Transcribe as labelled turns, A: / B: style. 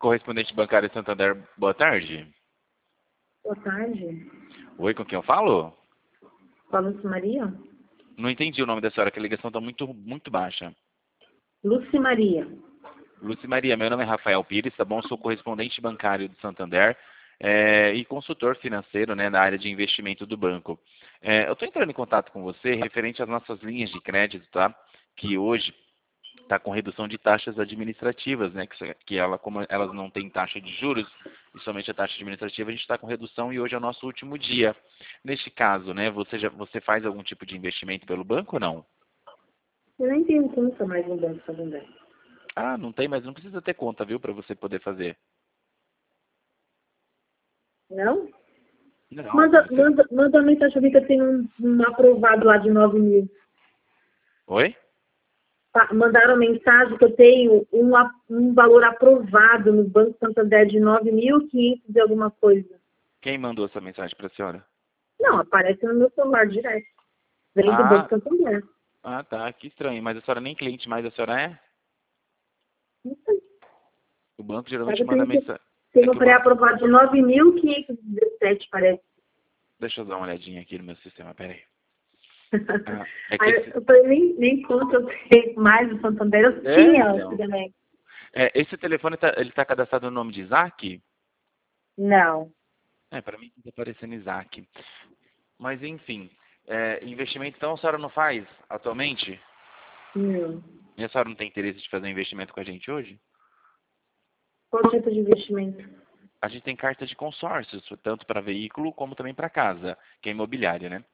A: Correspondente bancário Santander, boa tarde.
B: Boa tarde.
A: Oi, com quem eu falo?
B: Com a Lúcia Maria?
A: Não entendi o nome da senhora, que a ligação está muito baixa.
B: Lúcia Maria.
A: Lúcia Maria, meu nome é Rafael Pires, tá bom? Sou correspondente bancário do Santander e consultor financeiro, né, na área de investimento do banco. Eu estou entrando em contato com você referente às nossas linhas de crédito, tá? Que hoje está com redução de taxas administrativas, né? Como elas não têm taxa de juros, e somente a taxa administrativa, a gente está com redução e hoje é o nosso último dia. Neste caso, né, você faz algum tipo de investimento pelo banco ou não?
B: Eu nem tenho conta mais no Banco Santander.
A: Ah, não tem, mas não precisa ter conta, viu, para você poder fazer.
B: Não?
A: Não,
B: Manda uma mensagem pra mim que eu tenho um aprovado lá de 9 mil.
A: Oi?
B: Mandaram mensagem que eu tenho um valor aprovado no Banco Santander de 9.500 e alguma coisa.
A: Quem mandou essa mensagem para a senhora?
B: Não, aparece no meu celular direto. Vem do Banco Santander.
A: Tá, que estranho. Mas a senhora nem cliente mais, a senhora é?
B: Não sei.
A: O banco geralmente manda mensagem.
B: Tem um pré-aprovado de 9.517, parece.
A: Deixa eu dar uma olhadinha aqui no meu sistema, peraí.
B: Eu falei, nem conta eu tenho mais do Santander. Eu tinha antigamente.
A: Esse telefone ele tá cadastrado no nome de Isaac?
B: Não.
A: Para mim está aparecendo Isaac. Mas enfim, investimento então a senhora não faz atualmente?
B: Não.
A: E a senhora não tem interesse de fazer um investimento com a gente hoje?
B: Qual tipo de investimento?
A: A gente tem carta de consórcio, tanto para veículo como também para casa, que é imobiliária, né?